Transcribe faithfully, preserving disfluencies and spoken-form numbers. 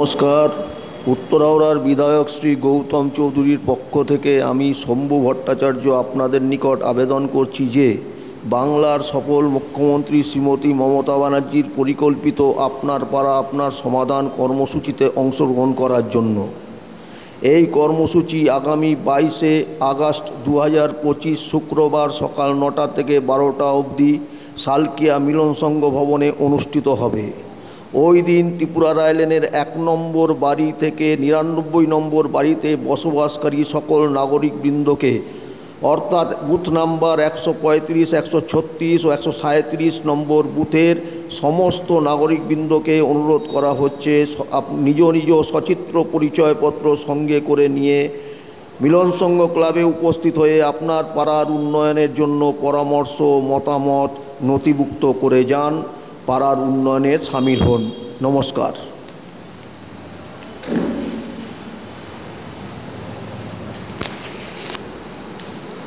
নমস্কার। উত্তরাওড়ার বিধায়ক শ্রী গৌতম চৌধুরীর পক্ষ থেকে আমি শম্ভু ভট্টাচার্য আপনাদের নিকট আবেদন করছি যে বাংলার সফল মুখ্যমন্ত্রী শ্রীমতী মমতা ব্যানার্জির পরিকল্পিত আপনার পাড়া আপনার সমাধান কর্মসূচিতে অংশগ্রহণ করার জন্য। এই কর্মসূচি আগামী বাইশে আগস্ট দু হাজার পঁচিশ শুক্রবার সকাল নটা থেকে বারোটা অবধি সালকিয়া মিলন সংঘ ভবনে অনুষ্ঠিত হবে। ওই দিন ত্রিপুরা রায়লেনের এক নম্বর বাড়ি থেকে নিরানব্বই নম্বর বাড়িতে বসবাসকারী সকল নাগরিকবৃন্দকে অর্থাৎ বুথ নাম্বার একশো পঁয়ত্রিশ একশো ছত্রিশ ও একশো সাঁত্রিশ নম্বর বুথের সমস্ত নাগরিকবৃন্দকে অনুরোধ করা হচ্ছে নিজ নিজ সচিত্র পরিচয়পত্র সঙ্গে করে নিয়ে মিলন সংঘ ক্লাবে উপস্থিত হয়ে আপনার পাড়ার উন্নয়নের জন্য পরামর্শ মতামত নথিভুক্ত করে যান, পাড়ার উন্নয়নে সামিল হন। নমস্কার।